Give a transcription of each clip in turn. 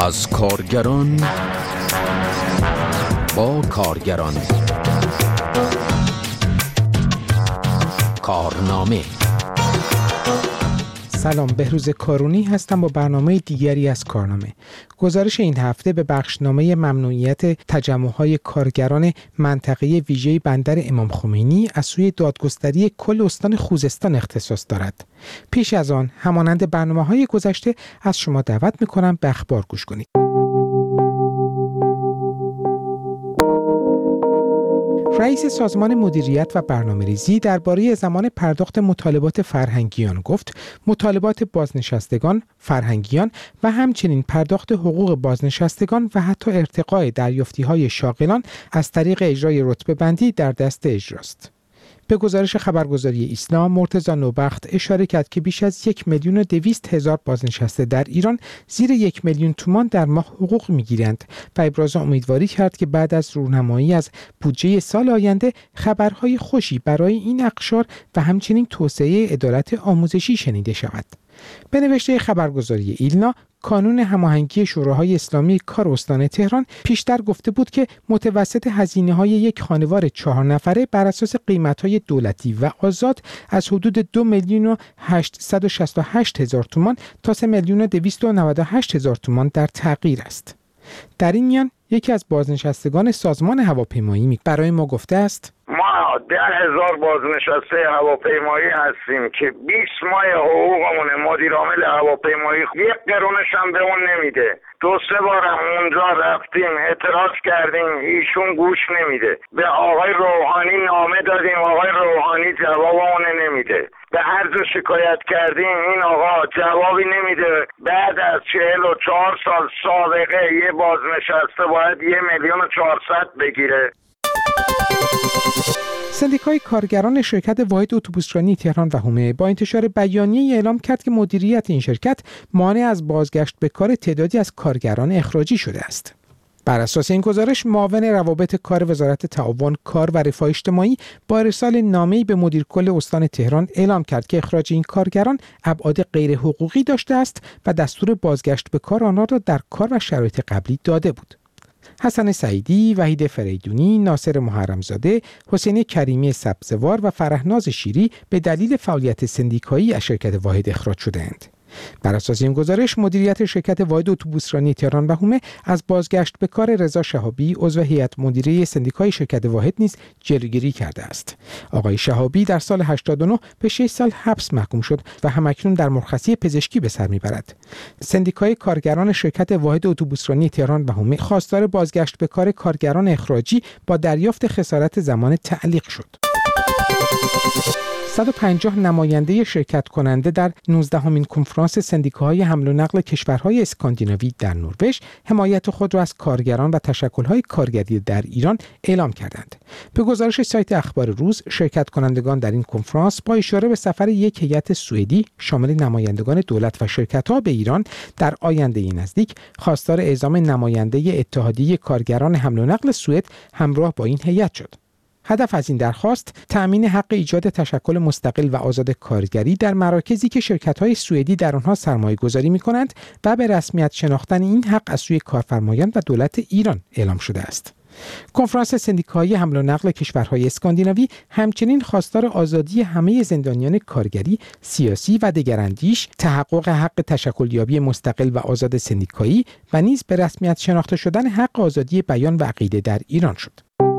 از کارگران با کارگران. کارنامه. سلام، بهروز کارونی هستم با برنامه دیگری از کارنامه. گزارش این هفته به بخشنامه ممنوعیت تجمع‌های کارگران منطقه ویژه بندر امام خمینی از سوی دادگستری کل استان خوزستان اختصاص دارد. پیش از آن، همانند برنامه‌های گذشته از شما دعوت می‌کنم به اخبار گوش کنید. رئیس سازمان مدیریت و برنامه‌ریزی درباره زمان پرداخت مطالبات فرهنگیان گفت مطالبات بازنشستگان، فرهنگیان و همچنین پرداخت حقوق بازنشستگان و حتی ارتقاء دریافتی‌های شاغلان از طریق اجرای رتبه بندی در دست اجراست. به گزارش خبرگزاری اسلام، مرتضی نوبخت اشاره کرد که بیش از 1,200,000 بازنشسته در ایران زیر 1,000,000 تومان در ماه حقوق می‌گیرند و ابراز امیدواری کرد که بعد از رونمایی از بودجه سال آینده خبرهای خوشی برای این اقشار و همچنین توسعه عدالت آموزشی شنیده شود. به نوشته خبرگزاری ایلنا، کانون هماهنگی شوراهای اسلامی کار استان تهران پیشتر گفته بود که متوسط هزینه‌های یک خانوار 4 نفره بر اساس قیمت‌های دولتی و آزاد از حدود 2,868,000 تومان تا 3,298,000 تومان در تغییر است. در این میان یکی از بازنشستگان سازمان هواپیمایی برای ما گفته است: ما 10,000 بازنشسته هواپیمایی هستیم که 20 ماه حقوقمونه. مدیر عامل هواپیمایی 1 قرونش هم به اون نمیده. 2-3 بار اونجا رفتیم اعتراض کردیم، ایشون گوش نمیده. به آقای روحانی نامه دادیم، آقای روحانی جوابمون نمیده. به هر جا شکایت کردیم این آقا جوابی نمیده. بعد از 44 سال سابقه یه بازنشسته باید 1,400,000 بگیره. سندیکای کارگران شرکت واحد اتوبوسرانی تهران و حومه با انتشار بیانیه‌ای اعلام کرد که مدیریت این شرکت مانع از بازگشت به کار تعدادی از کارگران اخراجی شده است. بر اساس این گزارش، معاون روابط کار وزارت تعاون، کار و رفاه اجتماعی با ارسال نامه‌ای به مدیر کل استان تهران اعلام کرد که اخراج این کارگران ابعاد غیر حقوقی داشته است و دستور بازگشت به کار آنها را در کار و شرایط قبلی داده بود. حسن سعیدی، وحید فریدونی، ناصر محرمزاده، حسین کریمی سبزوار و فرهناز شیری به دلیل فعالیت سندیکایی از شرکت واحد اخراج شدند. بر اساس این گزارش، مدیریت شرکت واحد اتوبوسرانی تهران و حومه از بازگشت به کار رضا شهابی، عضو هیئت مدیره سندیکای شرکت واحد نیز جلوگیری کرده است. آقای شهابی در سال 89 به 6 سال حبس محکوم شد و همکنون در مرخصی پزشکی به سر میبرد. سندیکای کارگران شرکت واحد اتوبوسرانی تهران و حومه خواستار بازگشت به کار کارگران اخراجی با دریافت خسارت زمان تعلیق شد. 150 نماینده شرکت کننده در 19مین کنفرانس سندیکاهای حمل و نقل کشورهای اسکاندیناوی در نروژ حمایت خود را از کارگران و تشکل‌های کارگری در ایران اعلام کردند. به گزارش سایت اخبار روز، شرکت کنندگان در این کنفرانس با اشاره به سفر یک هیئت سوئدی شامل نمایندگان دولت و شرکت‌ها به ایران در آینده نزدیک خواستار اعزام نماینده اتحادیه کارگران حمل و نقل سوئد همراه با این هیئت شد. هدف از این درخواست تأمین حق ایجاد تشکل مستقل و آزاد کارگری در مراکزی که شرکت‌های سوئدی در آنها سرمایه‌گذاری می‌کنند و به رسمیت شناختن این حق از سوی کارفرمایان و دولت ایران اعلام شده است. کنفرانس سندیکاهای حمل و نقل کشورهای اسکاندیناوی همچنین خواستار آزادی همه زندانیان کارگری، سیاسی و دگراندیش، تحقق حق تشکلیابی مستقل و آزاد سندیکایی و نیز به رسمیت شناخته شدن حق آزادی بیان و عقیده در ایران شد.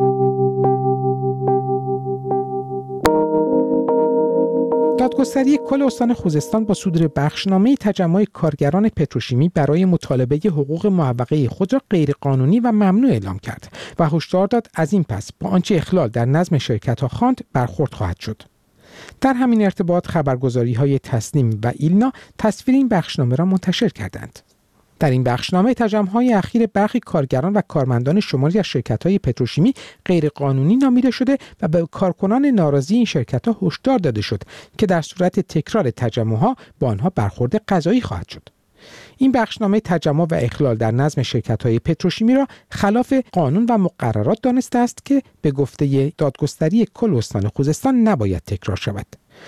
دادگستری کل استان خوزستان با صدور بخشنامه تجمع کارگران پتروشیمی برای مطالبه حقوق معوقه خود را غیرقانونی و ممنوع اعلام کرد و هشدار داد از این پس با آنچه اخلال در نظم شرکت‌ها خواند برخورد خواهد شد. در همین ارتباط خبرگزاری‌های تسنیم و ایلنا تصویر این بخشنامه را منتشر کردند. در این بخشنامه تجمع‌های اخیر برخی کارگران و کارمندان شماری از شرکت‌های پتروشیمی غیرقانونی نامیده شده و به کارکنان ناراضی این شرکت‌ها هشدار داده شد که در صورت تکرار تجمع‌ها با آنها برخورد قضایی خواهد شد. این بخشنامه تجمع و اخلال در نظم شرکت‌های پتروشیمی را خلاف قانون و مقررات دانسته است که به گفته دادگستری کل استان خوزستان نباید تکرار شود.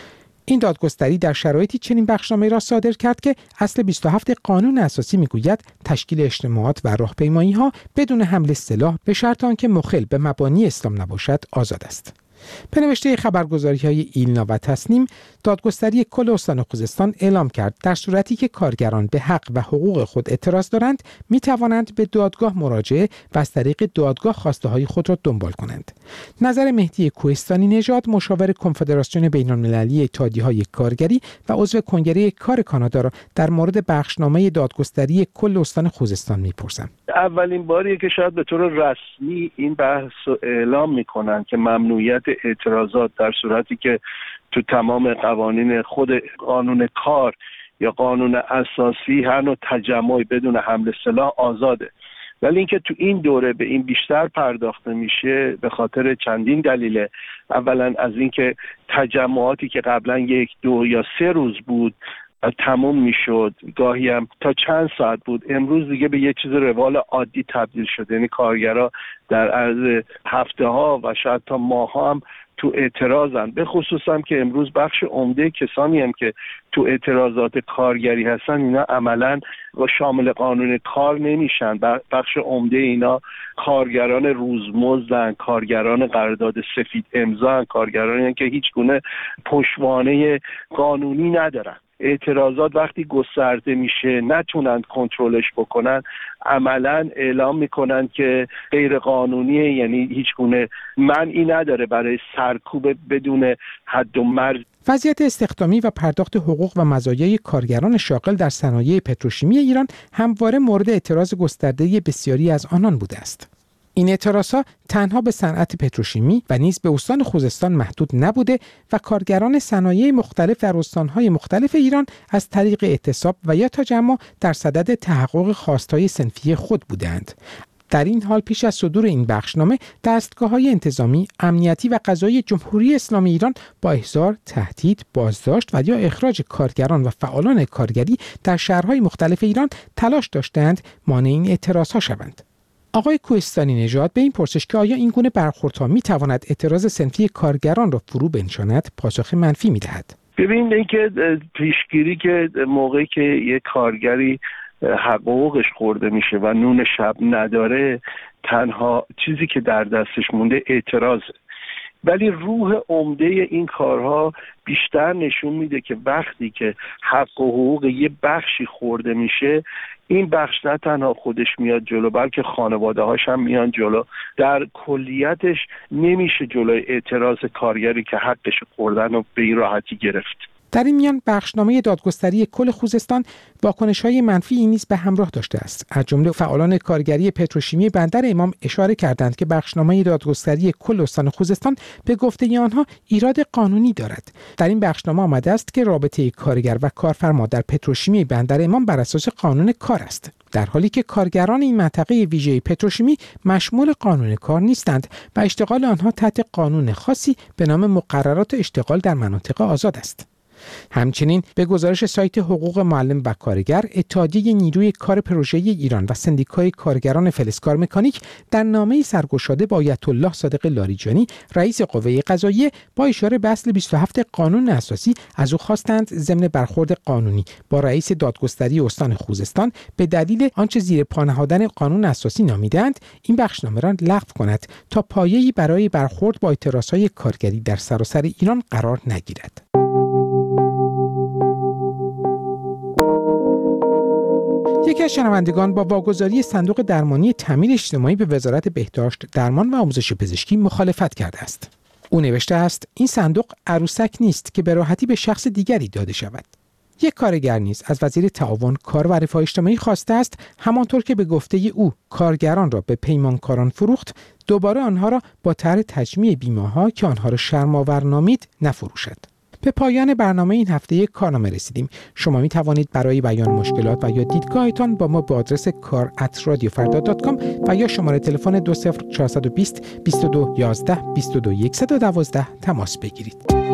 این دادگستری در شرایطی چنین بخشنامه‌ای را صادر کرد که اصل 27 قانون اساسی میگوید تشکیل اجتماعات و راهپیمایی‌ها بدون حمل سلاح به شرط آنکه مخل به مبانی اسلام نباشد آزاد است. به نوشته خبرگزاری‌های ایلنا و تصنیم، دادگستری کل استان خوزستان اعلام کرد در صورتی که کارگران به حق و حقوق خود اعتراض دارند، می‌توانند به دادگاه مراجعه و از طریق دادگاه خواسته‌های خود را دنبال کنند. نظر مهدی کوهستانی نژاد، مشاور کنفدراسیون بین‌المللی اتحادیه‌های کارگری و عضو کنگره کار کانادا را در مورد بخشنامه دادگستری کل استان خوزستان می‌پرسم. اولین باریه که شاید به طور رسمی این بحث رو اعلام می‌کنند که ممنوعیت اعتراضات در صورتی که تو تمام قوانین خود قانون کار یا قانون اساسی هر نوع تجمعی بدون حمل سلاح آزاده، ولی اینکه تو این دوره به این بیشتر پرداخته میشه به خاطر چندین دلیله. اولا از اینکه تجمعاتی که قبلا 1، 2 یا 3 روز بود تموم میشد، گاهی هم تا چند ساعت بود، امروز دیگه به یه چیز روال عادی تبدیل شده. یعنی کارگرها در عرض هفته ها و شاید تا ماه ها هم تو اعتراضن. به خصوص هم که امروز بخش عمده کسانی هم که تو اعتراضات کارگری هستن اینا عملاً و شامل قانون کار نمیشن. بخش عمده اینا کارگران روزمزدن، کارگران قرارداد سفید امضا، کارگرانی که هیچ گونه پشتوانه قانونی ندارن. اعتراضات وقتی گسترده میشه نتونن کنترلش بکنن، عملاً اعلام میکنن که غیر قانونیه، یعنی هیچ گونه معنی نداره برای سرکوب بدون حد و مرز. وضعیت استخدامی و پرداخت حقوق و مزایای کارگران شاغل در صنایع پتروشیمی ایران همواره مورد اعتراض گسترده بسیاری از آنان بوده است. این اعتراضها تنها به صنعت پتروشیمی و نیز به استان خوزستان محدود نبوده و کارگران صنایع مختلف در استانهای مختلف ایران از طریق اعتصاب و یا تجمع در صدد تحقق خواستهای صنفی خود بودند. در این حال پیش از صدور این بخشنامه، دستگاه‌های انتظامی، امنیتی و قضایی جمهوری اسلامی ایران با احضار، تهدید، بازداشت و یا اخراج کارگران و فعالان کارگری در شهرهای مختلف ایران تلاش داشتند مانع این اعتراضها شوند. آقای کوهستانی نژاد به این پرسش که آیا این گونه برخوردها می‌تواند اعتراض صنفی کارگران را فرو بنشاند، پاسخ منفی می‌دهد. ببینید اینکه پیشگیری که موقعی که یک کارگری حقوقش خورده میشه و نون شب نداره، تنها چیزی که در دستش مونده اعتراضه. ولی روح عمده این کارها بیشتر نشون میده که وقتی که حق و حقوق یه بخشی خورده میشه، این بخش نه تنها خودش میاد جلو بلکه خانواده هاش هم میان جلو. در کلیتش نمیشه جلوی اعتراض کارگری که حقش خوردن رو به این راحتی گرفت. در این میان بخشنامه دادگستری کل خوزستان واکنش‌های منفی نیز به همراه داشته است. از جمله فعالان کارگری پتروشیمی بندر امام اشاره کردند که بخشنامه دادگستری کل استان خوزستان به گفته آنها ایراد قانونی دارد. در این بخشنامه آمده است که رابطه کارگر و کارفرما در پتروشیمی بندر امام بر اساس قانون کار است، در حالی که کارگران این منطقه ویژه پتروشیمی مشمول قانون کار نیستند و اشتغال آنها تحت قانون خاصی به نام مقررات اشتغال در مناطق آزاد است. همچنین به گزارش سایت حقوق معلم و کارگر، اتحادیه نیروی کار پروژه‌ای ایران و سندیکای کارگران فلزکار مکانیک در نامه‌ای سرگشاده با آیت الله صادق لاریجانی، رئیس قوه قضاییه، با اشاره به اصل 27 قانون اساسی از او خواستند ضمن برخورد قانونی با رئیس دادگستری استان خوزستان به دلیل آنچه زیر پا نهادن قانون اساسی نامیدند، این بخشنامه را لغو کند تا پایه‌ای برای برخورد با اعتراضهای کارگری در سراسر ایران قرار نگیرد. یکی از شنوندگان با واگذاری صندوق درمانی تامین اجتماعی به وزارت بهداشت، درمان و آموزش پزشکی مخالفت کرده است. او نوشته است این صندوق عروسک نیست که به راحتی به شخص دیگری داده شود. یک کارگر نیز از وزیر تعاون، کار و رفاه اجتماعی خواسته است همانطور که به گفته او کارگران را به پیمانکاران فروخت، دوباره آنها را با طرح تجمیع بیمه‌ها که آنها را شرم‌آور نامید نفروشد. به پایان برنامه این هفته کارنامه رسیدیم. شما می توانید برای بیان مشکلات و یا دیدگاهتان با ما به آدرس kar@radiofarda.com و یا شماره تلفن 20420 22 11 22 112 تماس بگیرید.